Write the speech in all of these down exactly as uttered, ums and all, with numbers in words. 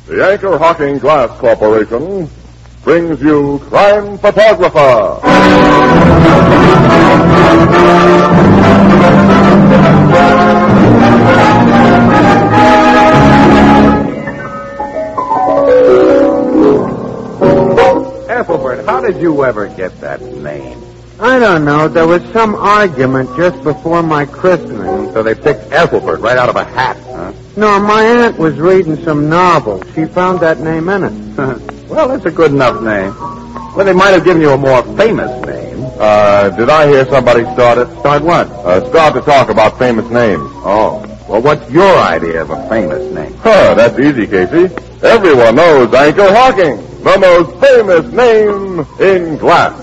The Anchor Hocking Glass Corporation brings you Crime Photographer. Ethelbert, how did you ever get that name? I don't know. There was some argument just before my christening. So they picked Ethelbert right out of a hat, huh? No, my aunt was reading some novel. She found that name in it. Well, that's a good enough name. Well, they might have given you a more famous name. Uh, did I hear somebody start it? Start what? Uh, start to talk about famous names. Oh. Well, what's your idea of a famous name? Huh, that's easy, Casey. Everyone knows Anchor Hocking, the most famous name in glass.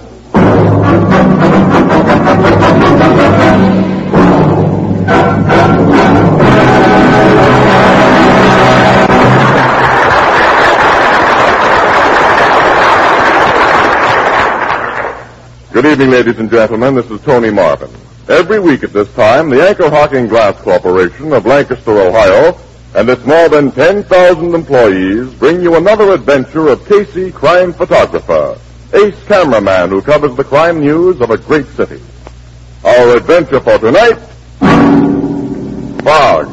Good evening, ladies and gentlemen. This is Tony Marvin. Every week at this time, the Anchor Hocking Glass Corporation of Lancaster, Ohio, and its more than ten thousand employees bring you another adventure of Casey, crime photographer, ace cameraman who covers the crime news of a great city. Our adventure for tonight, Fog.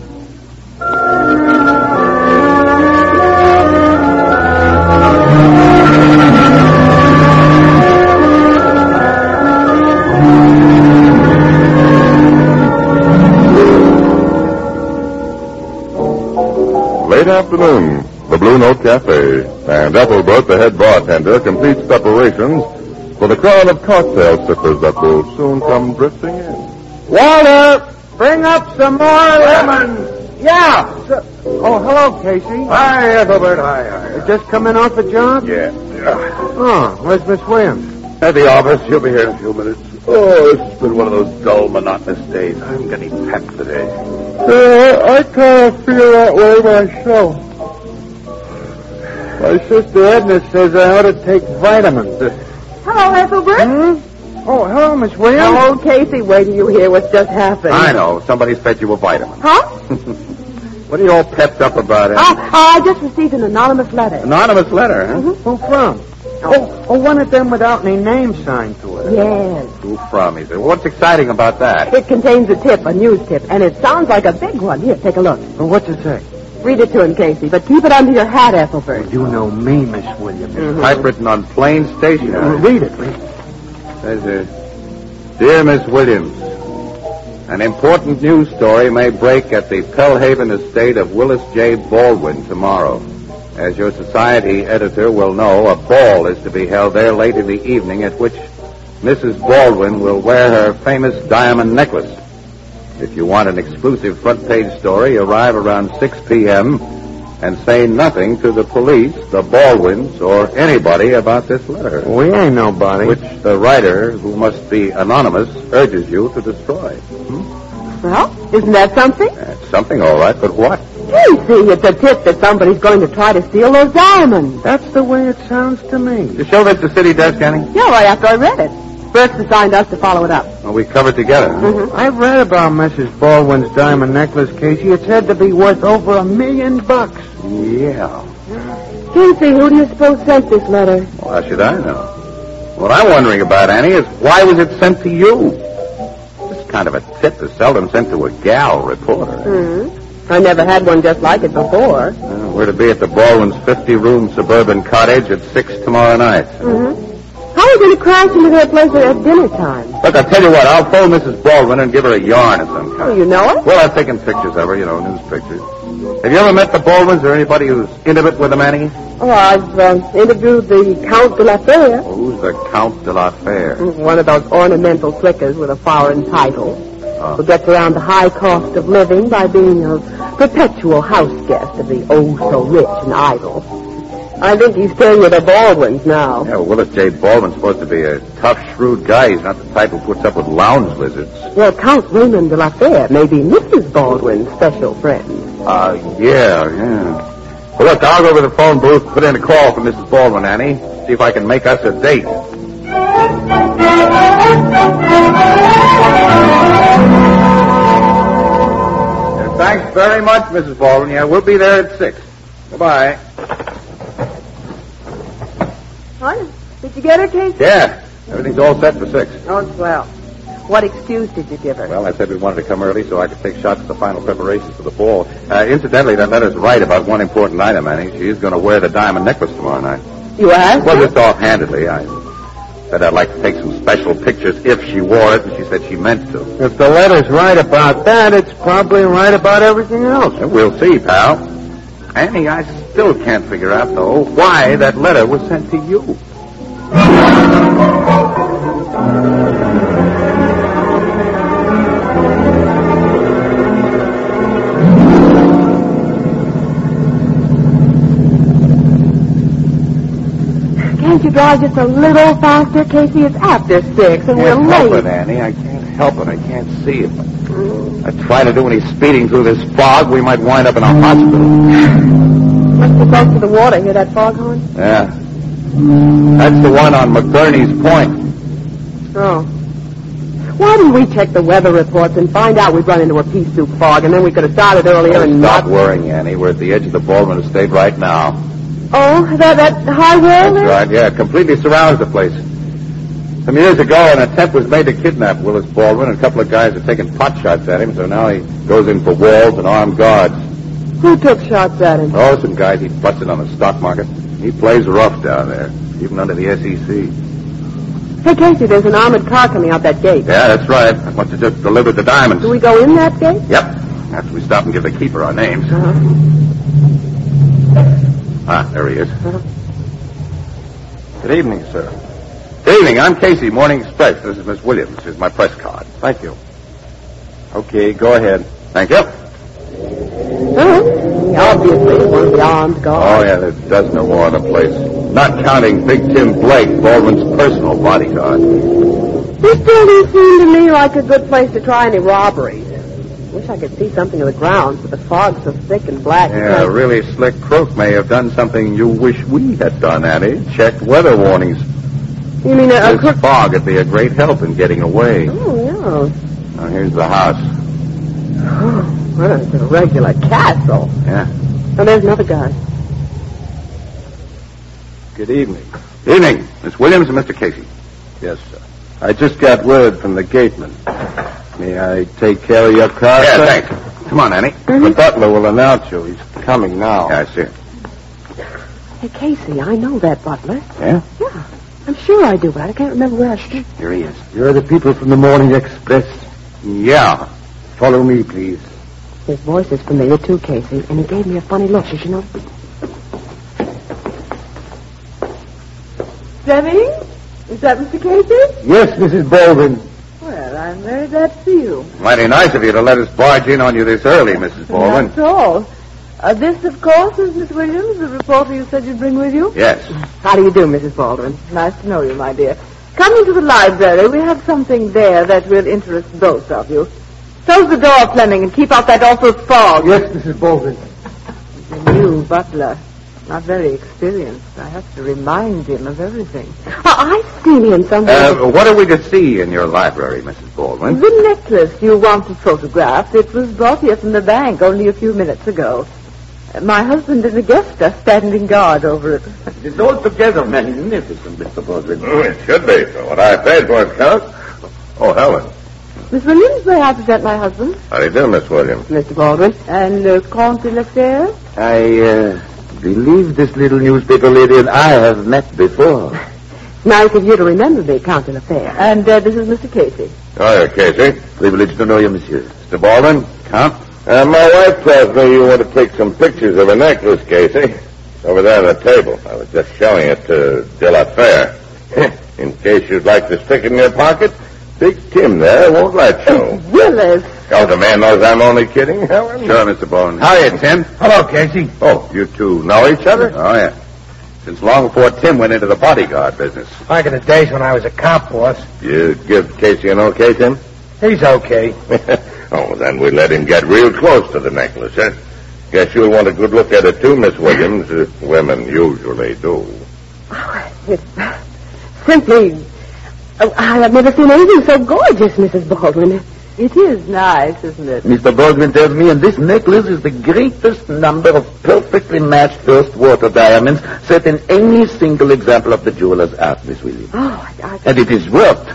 Late afternoon, the Blue Note Cafe, and Ethelbert, the head bartender, completes preparations for the crowd of cocktail sippers that will soon come drifting in. Walter, bring up some more lemons. Yeah. So, oh, hello, Casey. Hi, Ethelbert. Hi, hi. You just coming off a job? Yeah. yeah. Oh, where's Miss Williams? At the office. She'll be here in a few minutes. Oh, it's been one of those dull, monotonous days. I'm getting pepped today. Uh, I kind of feel that way myself. My sister Edna says I ought to take vitamins. Hello, Ethelbert. Hmm? Oh, hello, Miss Williams. Hello, Casey. Wait till you hear what's just happened. I know. Somebody's fed you a vitamin. Huh? What are you all pepped up about, Ed? Oh, I just received an anonymous letter. Anonymous letter, huh? Mm-hmm. Who from? Oh, oh, one of them without any name signed to it. Yes. Who from? He said. Well, what's exciting about that? It contains a tip, a news tip, and it sounds like a big one. Here, take a look. Well, what's it say? Read it to him, Casey, but keep it under your hat, Ethelbert. You know me, Miss Williams. Mm-hmm. Typewritten on plain stationery. Read it, read it. Says uh, Dear Miss Williams, an important news story may break at the Pellhaven estate of Willis J. Baldwin tomorrow. As your society editor will know, a ball is to be held there late in the evening at which Missus Baldwin will wear her famous diamond necklace. If you want an exclusive front-page story, arrive around six p.m. and say nothing to the police, the Baldwins, or anybody about this letter. We ain't nobody. Which the writer, who must be anonymous, urges you to destroy. Hmm? Well, isn't that something? That's something, all right, but what? Casey, it's a tip that somebody's going to try to steal those diamonds. That's the way it sounds to me. You show this to City Desk, Annie? Yeah, right after I read it. First assigned us to follow it up. Well, we covered together. Huh? Mm-hmm. I've read about Missus Baldwin's diamond necklace, Casey. It's said to be worth over a million bucks. Yeah. Casey, who do you suppose sent this letter? Well, how should I know? What I'm wondering about, Annie, is why was it sent to you? This kind of a tip is seldom sent to a gal reporter. Mm-hmm. I never had one just like it before. Uh, we're to be at the Baldwin's fifty-room suburban cottage at six tomorrow night. Mm-hmm. How are you going to crash into their place at dinner time? Look, I'll tell you what. I'll phone Missus Baldwin and give her a yarn of some kind. Oh, you know it? Well, I've taken pictures of her, you know, news pictures. Have you ever met the Baldwins or anybody who's intimate with them, Annie? Oh, I've uh, interviewed the Count de la Fere. Well, who's the Count de la Fere? One of those ornamental flickers with a foreign title. Oh. Who gets around the high cost of living by being a perpetual house guest of the oh-so-rich and idle. I think he's staying with the Baldwins now. Yeah, well, Willis J. Baldwin's supposed to be a tough, shrewd guy. He's not the type who puts up with lounge lizards. Well, Count Raymond de la Fere may be Missus Baldwin's special friend. Uh, yeah, yeah. Well, look, I'll go over to the phone booth, put in a call for Missus Baldwin, Annie. See if I can make us a date. Thanks very much, Missus Baldwin. Yeah, we'll be there at six. Goodbye. What? Did you get her, Casey? Yeah. Everything's all set for six. Oh, swell. What excuse did you give her? Well, I said we wanted to come early so I could take shots at the final preparations for the ball. Uh, incidentally, that letter's right about one important item, Annie. She is going to wear the diamond necklace tomorrow night. You asked Well, her? just offhandedly. I said I'd like to take some special pictures if she wore it, and she said she meant to. If the letter's right about that, it's probably right about everything else. And we'll see, pal. Annie, I still can't figure out, though, why that letter was sent to you. Can't you drive just a little faster, Casey? It's after six, and we're I can't help late. it, Annie. I can't help it. I can't see it. I try to do any speeding through this fog, we might wind up in a hospital. Must be close to the water. Hear that foghorn? Yeah. That's the one on McBurney's Point. Oh. Why didn't we check the weather reports and find out we'd run into a pea soup fog, and then we could have started earlier Oh, and stop not... worrying, Annie. We're at the edge of the Baldwin estate right now. Oh, that, that high wall That's there? right, yeah. It completely surrounds the place. Some years ago, an attempt was made to kidnap Willis Baldwin, and a couple of guys had taken pot shots at him, so now he goes in for walls and armed guards. Who took shots at him? Oh, some guys he busted on the stock market. He plays rough down there, even under the S E C. Hey, Casey, there's an armored car coming out that gate. Yeah, that's right. I must have just delivered the diamonds. Do we go in that gate? Yep. After we stop and give the keeper our names. Uh-huh. Ah, there he is. Uh-huh. Good evening, sir. Good evening. I'm Casey, Morning Express. This is Miss Williams. Here's my press card. Thank you. Okay, go ahead. Thank you. Uh-huh. Obviously, one of the armed Oh, guards. yeah, there's a dozen or more in the place. Not counting Big Tim Blake, Baldwin's personal bodyguard. This building seemed to me like a good place to try any robberies. Wish I could see something of the grounds, but the fog's so thick and black. Yeah, a really slick crook may have done something you wish we had done, Annie. Checked weather warnings. You mean a, a This crook... fog would be a great help in getting away. Oh, yeah. Now, here's the house. Oh, well, it's a regular castle. Yeah. And there's another guy. Good evening. Evening, Miss Williams and Mister Casey. Yes, sir. I just got word from the gateman. May I take care of your car, Yeah, sir? thanks. Come on, Annie. The butler will announce you. He's coming now. Yeah, I see. Hey, Casey, I know that butler. Yeah? Yeah, I'm sure I do, but I can't remember where I stood. Here he is. You're the people from the Morning Express. Yeah. Follow me, please. His voice is familiar, too, Casey, and he gave me a funny look, did you know? Fleming? Is that Mister Casey? Yes, Missus Baldwin. Well, I'm very glad to see you. Mighty nice of you to let us barge in on you this early, Missus Baldwin. Not at all. Uh, this, of course, is Miss Williams, the reporter you said you'd bring with you. Yes. How do you do, Missus Baldwin? Nice to know you, my dear. Come into the library. We have something there that will interest both of you. Close the door, Fleming, and keep out that awful fog. Yes, Missus Baldwin. The new butler. Not very experienced. I have to remind him of everything. Oh, I've seen him somewhere. Uh, what are we to see in your library, Missus Baldwin? The necklace you wanted photographed, it was brought here from the bank only a few minutes ago. Uh, My husband and a guest are standing guard over it. It's altogether magnificent, Mister Baldwin. Oh, it should be. For what I paid for it, Count. Oh, Helen. Miss Williams, may I present my husband? How do you do, Miss Williams? Mister Baldwin. And uh, Comte de la Fere? I, uh, believe this little newspaper lady and I have met before. Nice of you to remember me, Count de la Fere. And uh, this is Mister Casey. Oh, yeah, Casey. Privileged to know you, monsieur. Mister Baldwin. Count? Uh, my wife tells me you want to take some pictures of a necklace, Casey. Over there on the table. I was just showing it to De La Fere. In case you'd like to stick it in your pocket, Big Tim there won't let you. Willis! Oh, the man knows I'm only kidding, Helen. Sure, Mister Baldwin. How are you, Tim? Hello, Casey. Oh, you two know each other? Oh, yeah. Since long before Tim went into the bodyguard business. Back in the days when I was a cop boss. You give Casey an okay, Tim? He's okay. Oh, then we let him get real close to the necklace, huh? Guess you'll want a good look at it, too, Miss Williams. Uh, women usually do. Oh, it's simply... Oh, I've never seen anything so gorgeous, Missus Baldwin. It is nice, isn't it? Mister Baldwin tells me, and this necklace is the greatest number of perfectly matched first water diamonds set in any single example of the jeweler's art, Miss Williams. Oh, I, I... And it is worth.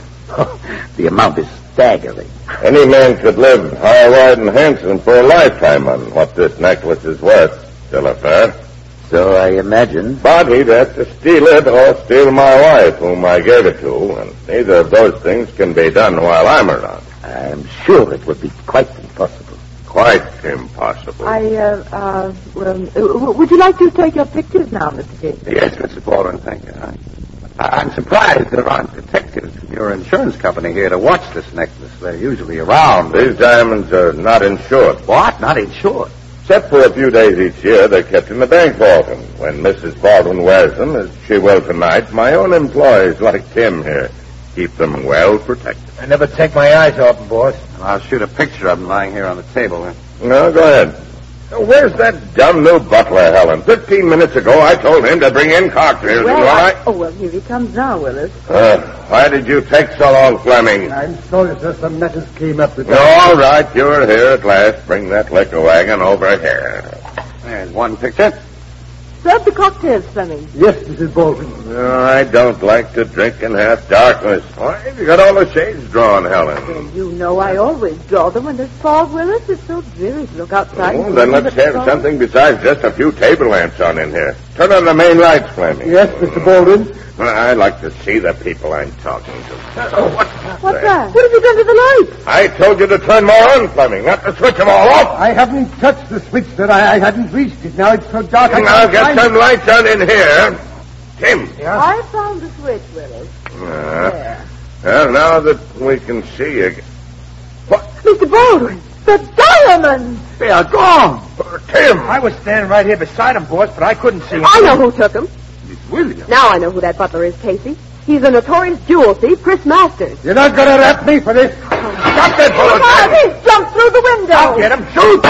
The amount is staggering. Any man could live high, wide, and handsome for a lifetime on what this necklace is worth. Still a fair. So I imagine. But he'd have to steal it or steal my wife, whom I gave it to, and neither of those things can be done while I'm around. I'm sure it would be quite impossible. Quite impossible. I, uh, uh, well, uh, would you like to take your pictures now, Mister Casey? Yes, Mister Baldwin, thank you. I, I'm surprised there aren't detectives from your insurance company here to watch this necklace. They're usually around. These diamonds are not insured. What? Not insured? Except for a few days each year, they're kept in the bank vault. And when Missus Baldwin wears them, as she will tonight, my own employees like Tim here keep them well protected. I never take my eyes off them, boss. Well, I'll shoot a picture of them lying here on the table. No, go ahead. Now, where's that dumb new butler, Helen? Fifteen minutes ago, I told him to bring in cocktails. Well, and I... I... Oh, well, here he comes now, Willis. Uh, why did you take so long, Fleming? I'm sorry, sir. Some matters came up with... All right, you're here at last. Bring that liquor wagon over here. There's one picture. Serve the cocktails, Fleming. Yes, Missus Baldwin. No, I don't like to drink in half darkness. Why have you got all the shades drawn, Helen? Well, you know I always draw them when there's fog, Willis. It's so dreary to look outside. Oh, then let's have something besides just a few table lamps on in here. Turn on the main lights, Fleming. Yes, Mister Baldwin. Well, I like to see the people I'm talking to. Oh, what's What's that? What have you done to the lights? I told you to turn more on, Fleming, not to switch them all off. I haven't touched the switch, sir. I, I hadn't reached it. Now it's so dark. I Now can't get find some it. lights on in here. Tim. Yeah? I found the switch, Willis. Uh, There. well, now that we can see again. What? Mister Baldwin, the diamonds! They are gone. Uh, Tim. I was standing right here beside him, boss, but I couldn't see him. I know who took them. Miss Williams. Now I know who that butler is, Casey. He's a notorious jewel thief, Chris Masters. You're not going to rap me for this. Stop that bullet, Ah, Tim. he's jumped through the window! I'll get him. Shoot!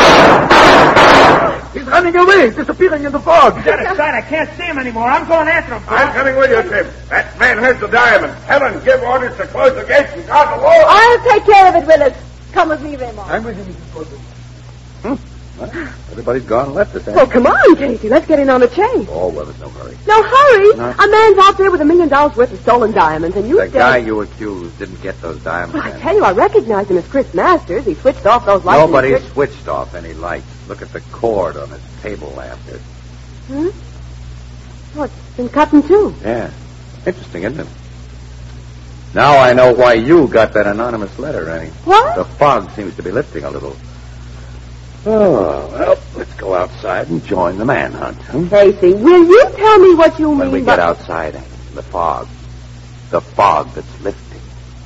He's running away, disappearing in the fog. He's out of sight. I can't see him anymore. I'm going after him. I'm coming with you, Tim. That man has the diamond. Helen, give orders to close the gates and guard the wall. I'll take care of it, Willis. Come with me, Raymond. I'm with you, Missus Baldwin. Everybody's gone and left us, eh? Well, come on, Casey. Let's get in on the chase. Oh, well, there's no hurry. No, hurry. No. A man's out there with a million dollars worth of stolen diamonds, and you The stay... guy you accused didn't get those diamonds. Well, I then. tell you, I recognize him as Chris Masters. He switched off those lights. in Nobody his shirt. switched off any lights. Look at the cord on his table lamp. There. Hmm? Oh, it's been cut in two. Yeah. Interesting, isn't it? Now I know why you got that anonymous letter, Annie. What? The fog seems to be lifting a little. Oh, well, let's go outside and join the manhunt. Hmm? Casey, will you tell me what you When mean we by... get outside, Annie, the fog. The fog that's lifting.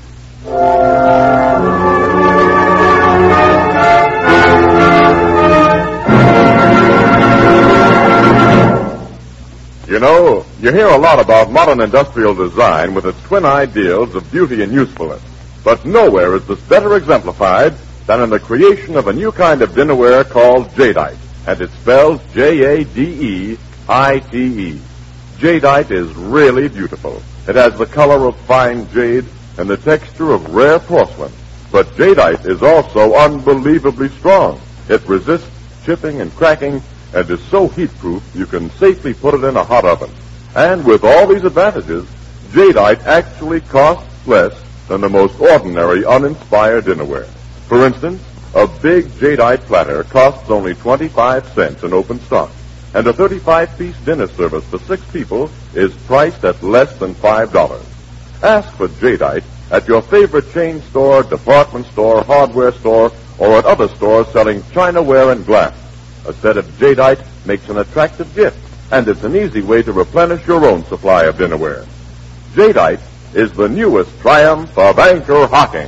You know, you hear a lot about modern industrial design with its twin ideals of beauty and usefulness. But nowhere is this better exemplified than in the creation of a new kind of dinnerware called Jadeite. And it spells J A D E I T E. Jadeite is really beautiful. It has the color of fine jade and the texture of rare porcelain. But Jadeite is also unbelievably strong. It resists chipping and cracking and is so heat-proof you can safely put it in a hot oven. And with all these advantages, Jadeite actually costs less than the most ordinary uninspired dinnerware. For instance, a big Jadeite platter costs only twenty-five cents in open stock, and a thirty-five piece dinner service for six people is priced at less than five dollars. Ask for Jadeite at your favorite chain store, department store, hardware store, or at other stores selling chinaware and glass. A set of Jadeite makes an attractive gift, and it's an easy way to replenish your own supply of dinnerware. Jadeite is the newest triumph of anchor hocking.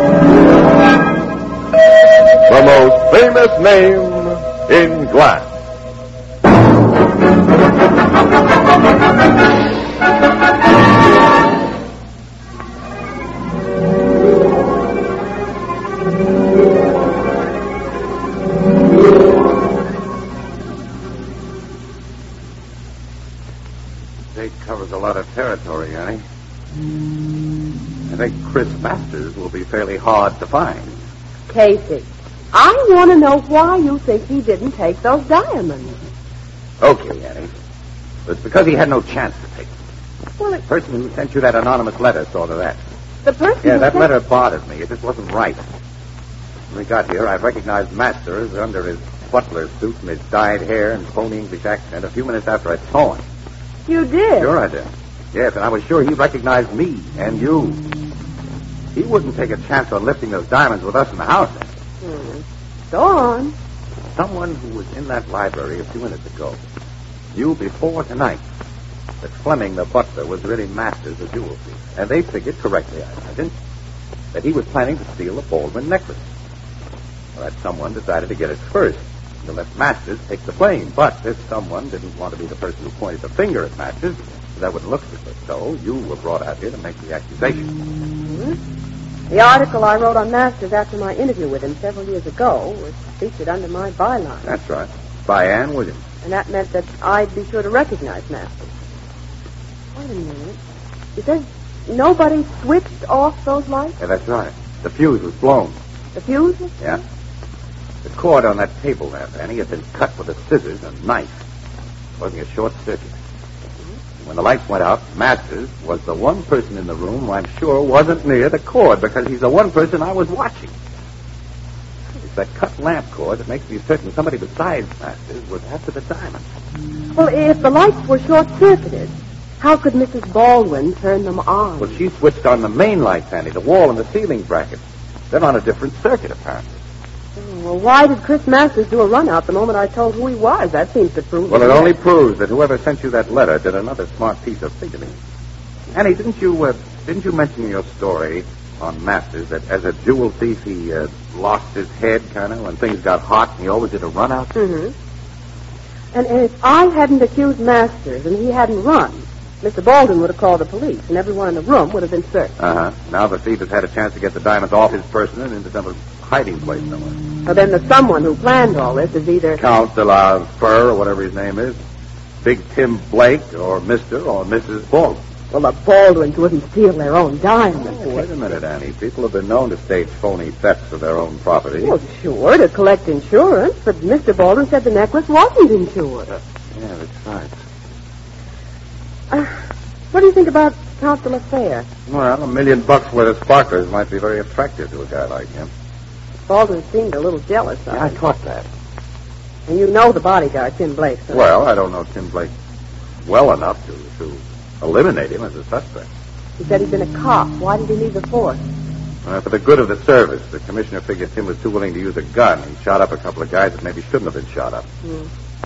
The most famous name in glass. State covers a lot of territory, Annie. I think Chris Masters will be fairly hard to find. Casey, I want to know why you think he didn't take those diamonds. Okay, Annie. It's because he had no chance to take them. Well, The person who sent you that anonymous letter saw to that. the person Yeah, who that sent- letter bothered me. It just wasn't right. When we got here, I recognized Masters under his butler suit and his dyed hair and phony English accent a few minutes after I saw him. You did? Sure I did. Yes, and I was sure he recognized me and you. He wouldn't take a chance on lifting those diamonds with us in the house. Hmm. Go on. Someone who was in that library a few minutes ago knew before tonight that Fleming, the butler, was really Masters, the jewel thief. And they figured, correctly, I imagine, that he was planning to steal the Baldwin necklace. Well, that someone decided to get it first, to let Masters take the blame. But this someone didn't want to be the person who pointed the finger at Masters. That would look good. So you were brought out here to make the accusation. Hmm? The article I wrote on Masters after my interview with him several years ago was featured under my byline. That's right. By Ann Williams. And that meant that I'd be sure to recognize Masters. Wait a minute. It says nobody switched off those lights? Yeah, that's right. The fuse was blown. The fuse was? Yeah. The cord on that table lamp, Annie, had been cut with a scissors and knife. It wasn't a short circuit. And when the lights went out, Masters was the one person in the room who I'm sure wasn't near the cord because he's the one person I was watching. It's that cut lamp cord that makes me certain somebody besides Masters was after the diamonds. Well, if the lights were short-circuited, how could Missus Baldwin turn them on? Well, she switched on the main lights, Annie, the wall and the ceiling brackets. They're on a different circuit, apparently. Well, why did Chris Masters do a run-out the moment I told who he was? That seems to prove... Well, it only proves that whoever sent you that letter did another smart piece of figuring. Annie, didn't you uh, didn't you mention in your story on Masters that as a jewel thief he uh, lost his head, kind of, when things got hot, and he always did a run-out? Mm-hmm. And, and if I hadn't accused Masters and he hadn't run, Mister Baldwin would have called the police, and everyone in the room would have been searched. Uh-huh. Now the thief has had a chance to get the diamonds off his person and into some hiding place somewhere. So then the someone who planned all this is either... Count de la Fur, or whatever his name is, Big Tim Blake, or Mister or Missus Baldwin. Well, the Baldwins wouldn't steal their own diamonds. Oh, wait a minute, Annie. People have been known to stage phony thefts of their own property. Well, sure, to collect insurance, but Mister Baldwin said the necklace wasn't insured. Uh, yeah, that's right. Uh, what do you think about Count de la Fere? Well, a million bucks worth of sparklers might be very attractive to a guy like him. Baldwin seemed a little jealous of Yeah, I him. caught that. And you know the bodyguard, Tim Blake, sir. Well, I don't know Tim Blake well enough to, to eliminate him as a suspect. He said he'd been a cop. Why did he leave the force? Uh, for the good of the service, the commissioner figured Tim was too willing to use a gun. He shot up a couple of guys that maybe shouldn't have been shot up. Hmm.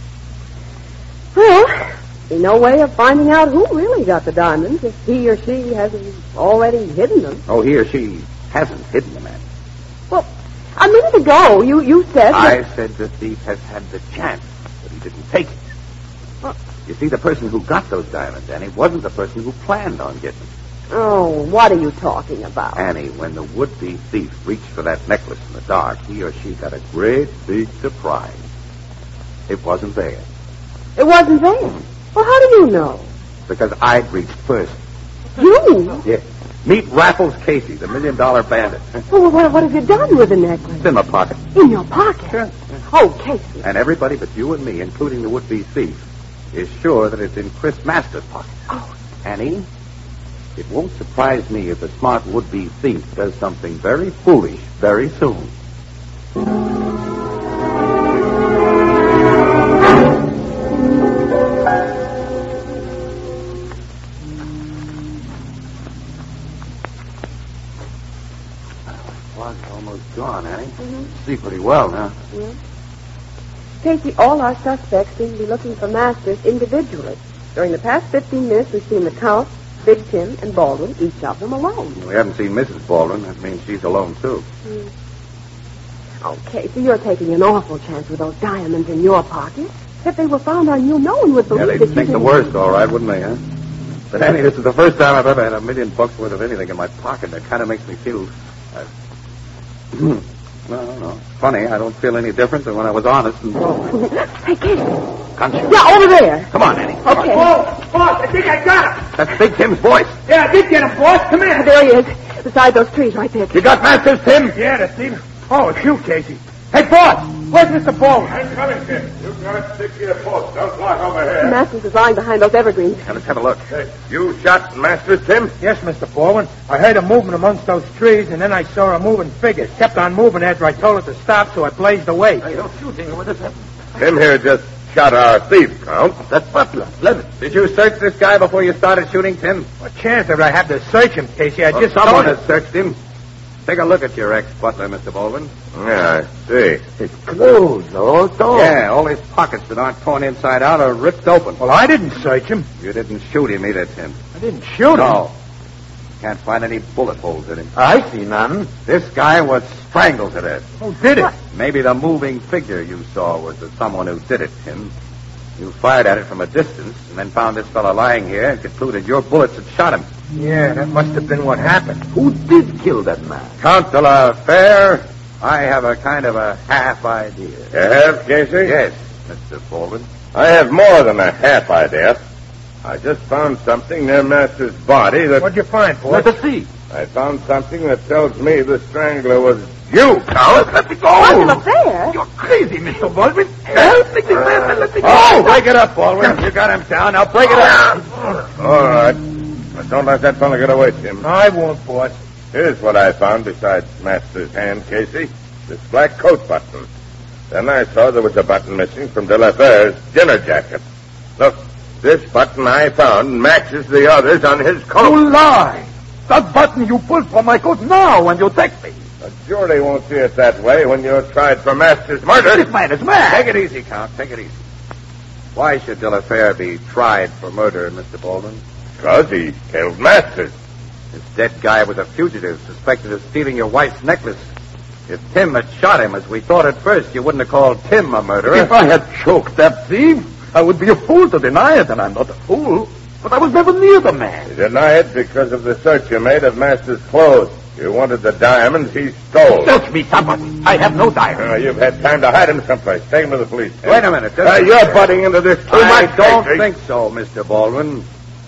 Well, be no way of finding out who really got the diamonds if he or she hasn't already hidden them. Oh, he or she hasn't hidden the man. Well, a minute ago, you, you said... I that... said the thief has had the chance, but he didn't take it. Well, You see, the person who got those diamonds, Annie, wasn't the person who planned on getting them. oh, what are you talking about? Annie, when the would-be thief reached for that necklace in the dark, he or she got a great big surprise. It wasn't there. It wasn't there. Well, how do you know? Because I'd reached first. You? Yes. Meet Raffles Casey, the million-dollar bandit. Well, what, what have you done with the necklace? It's in my pocket. In your pocket? Sure. Oh, Casey. And everybody but you and me, including the would-be thief, is sure that it's in Chris Masters' pocket. Oh. Annie, it won't surprise me if the smart would-be thief does something very foolish very soon. Fog's almost gone, Annie. Mm-hmm. See pretty well now. Yeah. Casey, all our suspects seem to be looking for Masters individually. During the past fifteen minutes, we've seen the Count, Big Tim, and Baldwin, each of them alone. We haven't seen Missus Baldwin. That means she's alone, too. Mm. Oh, Casey, you're taking an awful chance with those diamonds in your pocket. If they were found on you, no one would believe Yeah, that they'd you think the didn't- worst, all right, wouldn't they, huh? But, Annie, this is the first time I've ever had a million bucks worth of anything in my pocket. That kind of makes me feel... Uh, no, no. Funny, I don't feel any different than when I was honest and... Hey, Casey. Conscious. Yeah, over there. Come on, Annie. Okay. Boss, boss, I think I got him. That's Big Tim's voice. Yeah, I did get him, boss. Come here. There he is, beside those trees right there. You got Masters, Tim? Yeah, the thief. Oh, it's you, Casey. Hey, boss, where's Mister Baldwin? I'm coming, Tim. You gotta stick to your post. Don't block over here. Masters is lying behind those evergreens. Now, let's have a look. Hey, you shot Masters, Tim? Yes, Mister Baldwin. I heard a movement amongst those trees, and then I saw a moving figure. Kept on moving after I told it to stop, so I blazed away. Hey, you're shooting. What is happening? Tim here just shot our thief, Count. That's Butler. Lemon. Did you search this guy before you started shooting, Tim? What chance did I have to search him, Casey? I Well, just someone told has searched him. Take a look at your ex-butler, Mister Baldwin. Yeah, I see. His clothes are all torn. Yeah, all his pockets that aren't torn inside out are ripped open. Well, I didn't search him. You didn't shoot him either, Tim. I didn't shoot him. No. Can't find any bullet holes in him. I see none. This guy was strangled to death. Who did it? Maybe the moving figure you saw was the someone who did it, Tim. You fired at it from a distance and then found this fellow lying here and concluded your bullets had shot him. Yeah, that must have been what happened. Who did kill that man? Count de la Fere, I have a kind of a half idea. You have, Casey? Yes, Mister Baldwin. I have more than a half idea. I just found something near Master's body that... What'd you find, boy? Let us see. I found something that tells me the strangler was you, Count. Let me go. What's an affair? You're crazy, Mister Baldwin. Help me, man. Let me go. Oh, break it up, Baldwin. You got him down. Now break it up. All right. But don't let that fellow get away, Tim. I won't, boss. Here's what I found besides Master's hand, Casey. This black coat button. Then I saw there was a button missing from De La Fere's dinner jacket. Look, this button I found matches the others on his coat. You lie. That button you pulled from my coat now when you attacked me. The jury won't see it that way when you're tried for Master's murder. This man is mad. Take it easy, Count. Take it easy. Why should De La Fere be tried for murder, Mister Baldwin? Because he killed Masters. This dead guy was a fugitive suspected of stealing your wife's necklace. If Tim had shot him, as we thought at first, you wouldn't have called Tim a murderer. If I had choked that thief, I would be a fool to deny it, and I'm not a fool. But I was never near the man. You deny it because of the search you made of Master's clothes. You wanted the diamonds he stole. Search me, somebody. I have no diamond. Uh, you've had time to hide him someplace. Take him to the police. Wait a minute. Just Uh, you're butting into this too I much, don't Casey. think so, Mister Baldwin.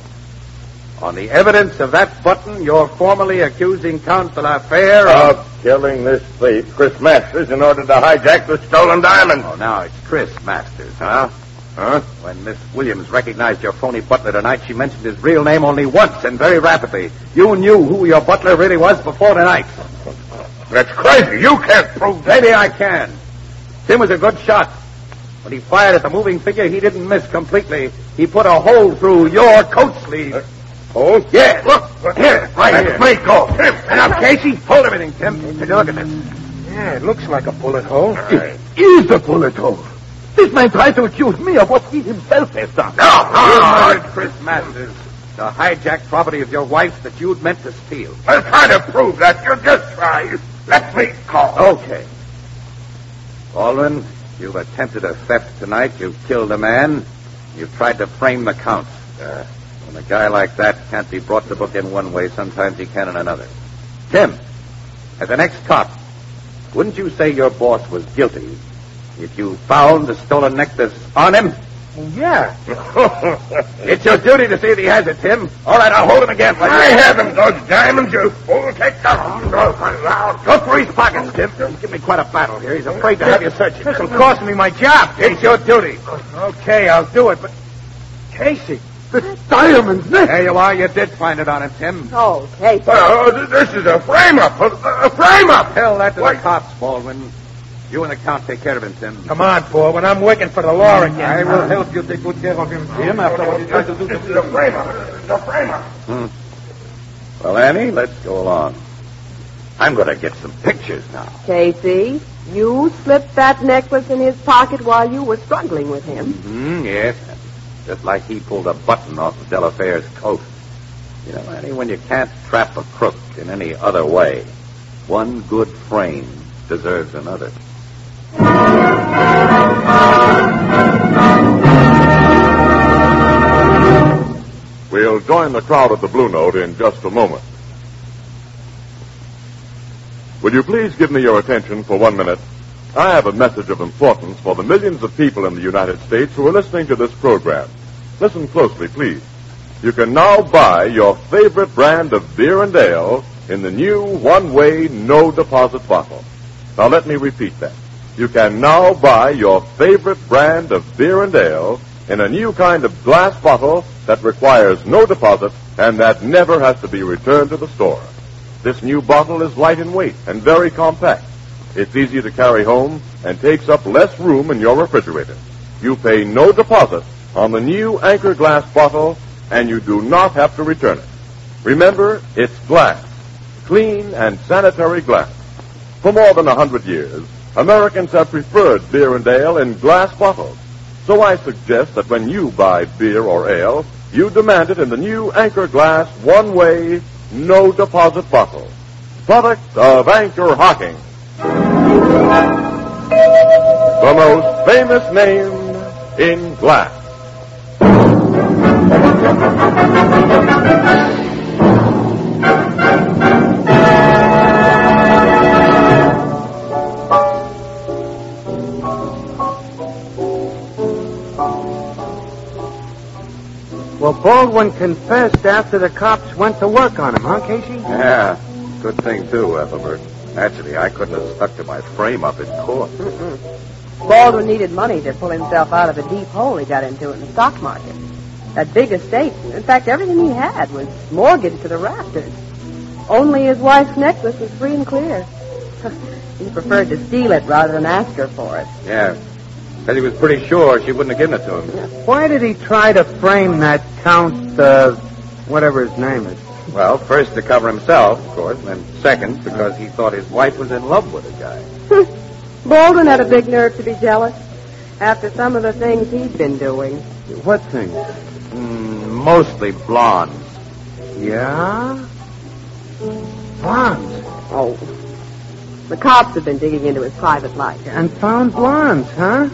On the evidence of that button, you're formally accusing Count de la Fere of... Of killing this thief, Chris Masters, in order to hijack the stolen diamonds. Oh, now it's Chris Masters, huh? Huh? When Miss Williams recognized your phony butler tonight, she mentioned his real name only once and very rapidly. You knew who your butler really was before tonight. That's crazy. You can't prove that. Maybe I can. Tim was a good shot. When he fired at the moving figure, he didn't miss completely. He put a hole through your coat sleeve. Uh, hole? Yeah, look. Here, right That's here. me, go. Tim, and now, Casey, hold everything, Tim. Take a look at this. Yeah, it looks like a bullet hole. It is a bullet hole. This man tried to accuse me of what he himself has done. No, you murdered Chris Masters. The hijacked property of your wife that you'd meant to steal. I'm trying to prove that. You just try. Let me go. Okay. Baldwin, you've attempted a theft tonight. You've killed a man. You've tried to frame the Count. Uh, when a guy like that can't be brought to book in one way, sometimes he can in another. Tim, as an ex-cop, wouldn't you say your boss was guilty if you found the stolen necklace on him? Yeah. It's your duty to see if he has it, Tim. All right, I'll hold him again. I haven't those diamonds, you fool. Take them. Go out. Go through his pockets, Tim. Give me quite a battle here. He's afraid to have you search This will him. cost me my job. It's your duty. Okay, I'll do it, but... Casey. The diamond's neck. There you are. You did find it on him, Tim. Oh, Casey. Oh, th- this is a frame-up. A, a frame-up. Tell that to Why- the cops, Baldwin. You and the Count take care of him, Tim. Come on, Paul, when I'm working for the law again. I will help you take good care of him, Tim, after what he tried to do to This is a frame-up. This is a frame-up. Hmm. Well, Annie, let's go along. I'm going to get some pictures now. Casey, you slipped that necklace in his pocket while you were struggling with him. Hmm, yes. Just like he pulled a button off of De La Fere's coat. You know, Annie, when you can't trap a crook in any other way, one good frame deserves another. We'll join the crowd at the Blue Note in just a moment. Will you please give me your attention for one minute? I have a message of importance for the millions of people in the United States who are listening to this program. Listen closely, please. You can now buy your favorite brand of beer and ale in the new one-way, no-deposit bottle. Now let me repeat that. You can now buy your favorite brand of beer and ale in a new kind of glass bottle that requires no deposit and that never has to be returned to the store. This new bottle is light in weight and very compact. It's easy to carry home and takes up less room in your refrigerator. You pay no deposit on the new Anchor glass bottle, and you do not have to return it. Remember, it's glass, clean and sanitary glass. For more than a hundred years, Americans have preferred beer and ale in glass bottles. So I suggest that when you buy beer or ale, you demand it in the new Anchor glass one-way, no-deposit bottle. Product of Anchor Hocking. The most famous name in glass. Well, Baldwin confessed after the cops went to work on him, huh, Casey? Yeah, good thing, too, Ethelbert. Naturally, I couldn't have stuck to my frame-up in court. Mm-mm. Baldwin needed money to pull himself out of the deep hole he got into in the stock market. That big estate, in fact, everything he had was mortgaged to the rafters. Only his wife's necklace was free and clear. He preferred to steal it rather than ask her for it. Yeah. Said he was pretty sure she wouldn't have given it to him. Why did he try to frame that Count, uh, whatever his name is? Well, first to cover himself, of course, and then second because he thought his wife was in love with the guy. Baldwin had a big nerve to be jealous after some of the things he'd been doing. What thing? Mm, mostly blondes. Yeah? Blondes? Oh. The cops have been digging into his private life. And found blondes, huh?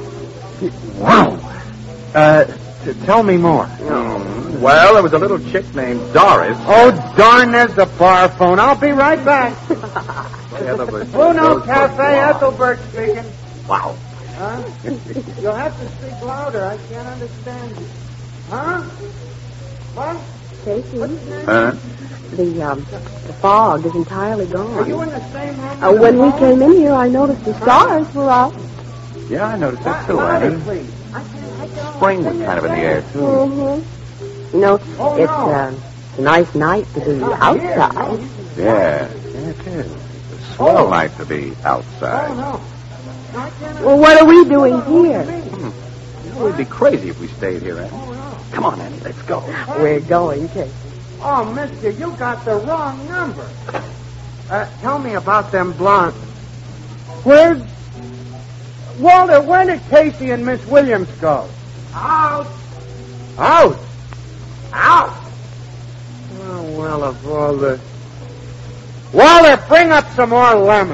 Wow. Uh, t- tell me more. Mm, well, there was a little chick named Doris. Oh, darn, there's the bar phone. I'll be right back. Ethelbert. Oh, no, Cafe, Ethelbert speaking. Wow. Huh? You'll have to speak louder. I can't understand you. Huh? What? Casey, Huh? the, um, the fog is entirely gone. Are you in the same room? Uh, when we came in here, I noticed the stars were up. Yeah, I noticed that too, Annie. Spring was kind of in the air, too. Mm-hmm. You know, Oh, it's, no. uh, it's a nice night to be outside. Yeah, yeah, it is. It's a swell night to be outside. Oh, no. I can't Well, what are we doing here? Hmm. It would be crazy if we stayed here, Annie. Come on, Annie, let's go. We're going, Casey. Oh, mister, you got the wrong number. Uh, tell me about them blondes. Where... Walter, where did Casey and Miss Williams go? Out. Out? Out? Oh, well, of all the... Walter, bring up some more lemon.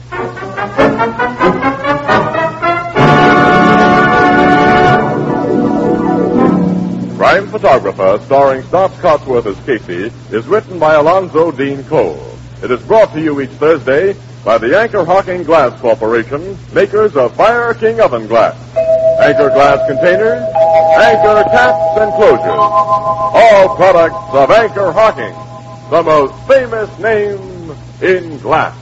Crime Photographer, starring Stops Cotsworth as Casey, is written by Alonzo Dean Cole. It is brought to you each Thursday by the Anchor Hocking Glass Corporation, makers of Fire King Oven Glass, Anchor Glass Containers, Anchor Caps and Closures. All products of Anchor Hocking, the most famous name in glass.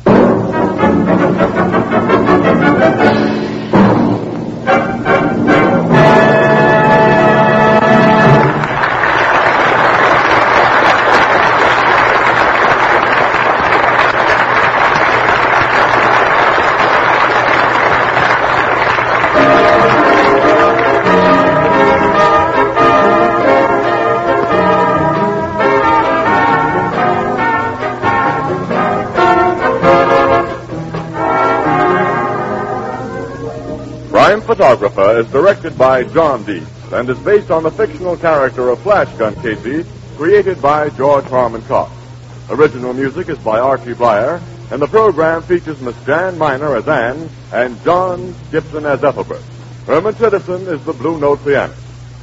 Crime Photographer is directed by John Dietz and is based on the fictional character of Flash Gun Casey, created by George Harmon Cox. Original music is by Archie Blyer, and the program features Miss Jan Miner as Anne and John Gibson as Ethelbert. Herman Citizen is the Blue Note pianist.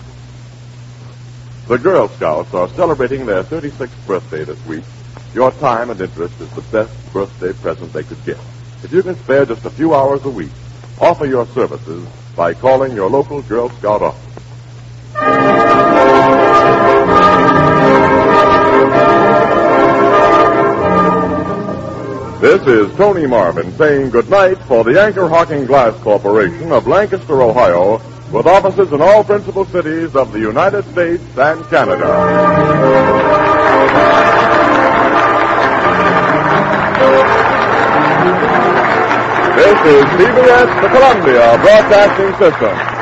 The Girl Scouts are celebrating their thirty-sixth birthday this week. Your time and interest is the best birthday present they could get. If you can spare just a few hours a week, offer your services by calling your local Girl Scout office. This is Tony Marvin saying goodnight for the Anchor Hocking Glass Corporation of Lancaster, Ohio, with offices in all principal cities of the United States and Canada. This is C B S, the Columbia Broadcasting System.